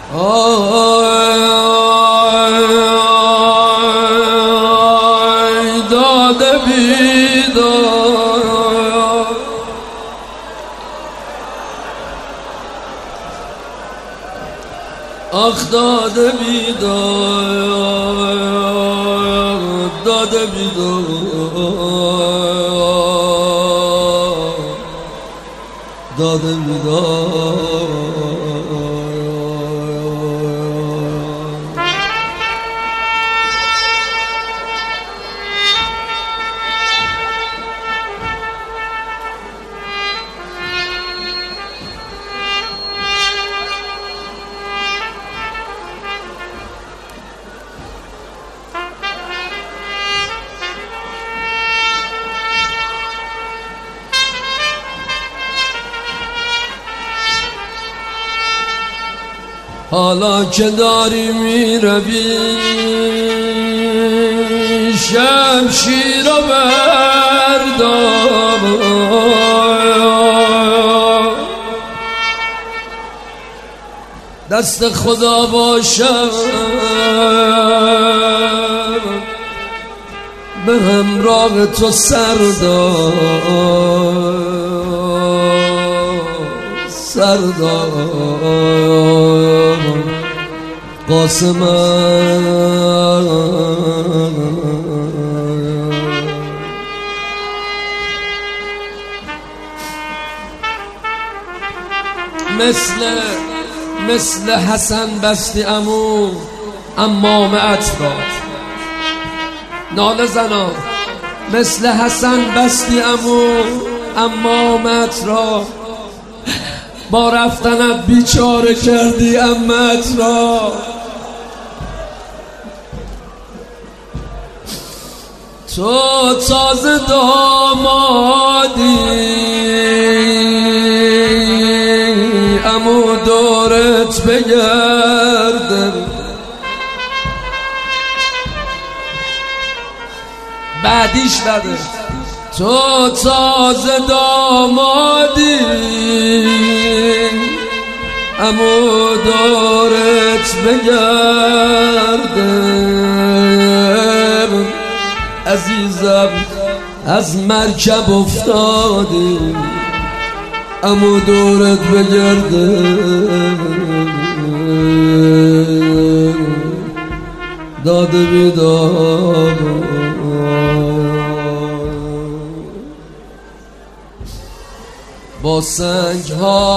داده بیدار آخ داده بیدار داده بیدار داده بیدار حالا که داری میروی شمشیر رو بردار دست خدا باشم به همراه تو سردار قاسم مثل حسن بستی عمو امام اطراف ناله زنا مثل حسن بستی عمو امام اطراف با رفتنت بیچاره کردی امت را تو تازه دامادی عمو دورت بگرده بعدیش بده تو تازه دامادی عمو دورت بگرده عزیزم از مرکب افتادی عمو دورت بگرده داده بیدار با سنگ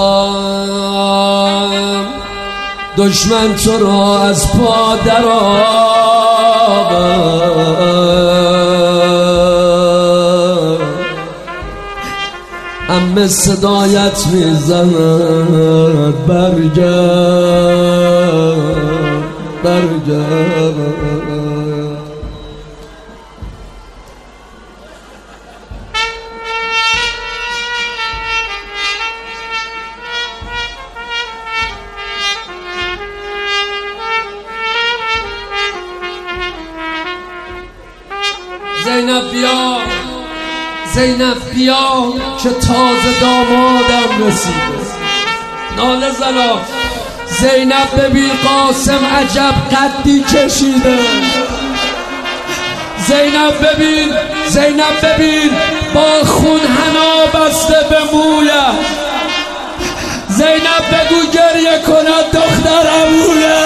ها دشمن تو را از پا در عمه صدایت میزند برگرد زینب بیا که تازه دامادم رسیده ناله زنا زینب ببین قاسم عجب قدی کشیده زینب ببین با خون حنا بسته به مویه زینب بگو گریه کند دختر عمویه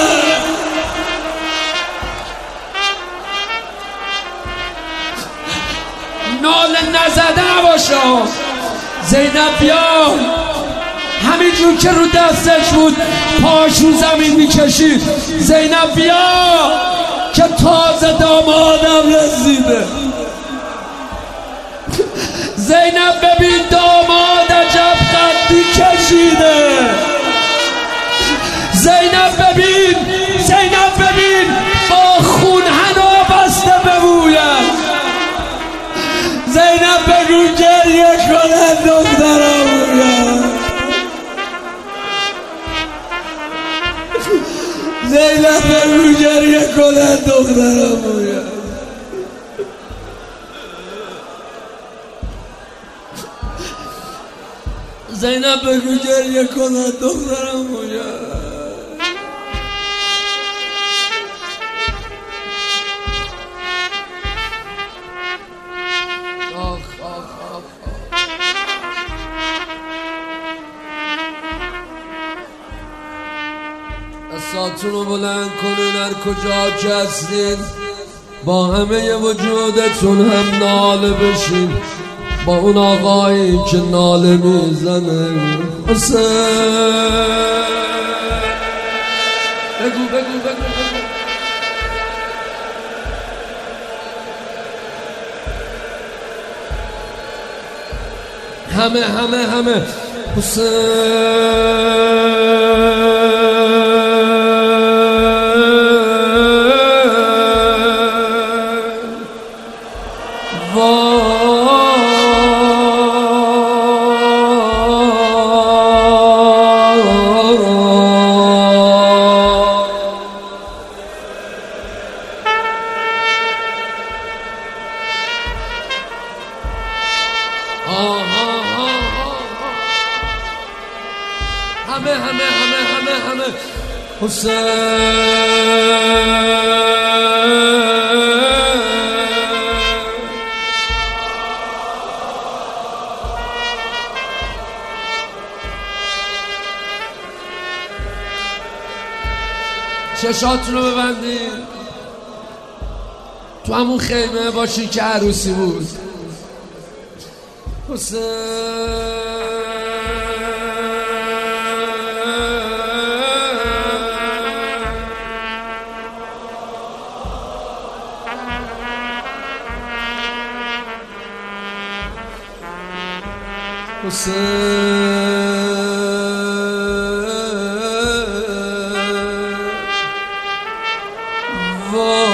ناله نزده نباشا زینب بیا همینجور که رو دستش بود پاش رو زمین میکشید زینب بیا که تازه دامادم رسیده زینب ببین داماد عجب قدی کشیده زینب ببین با خون حنا بسته به مویش زینب بگو گریه کنه دخترم زینب بگو گریه کنه دخترم زینب بگو گریه کنه دخترم دستاتونو بلند کنین هر کجا که هستین، با همه وجودتون هم ناله بشین با اون آقایی که ناله میزنه. حسین بگو بگو بگو بگو. همه حسین همه حسین چشاتونو ببندین، تو همون خیمه باشین که عروسی بود. حسین حسین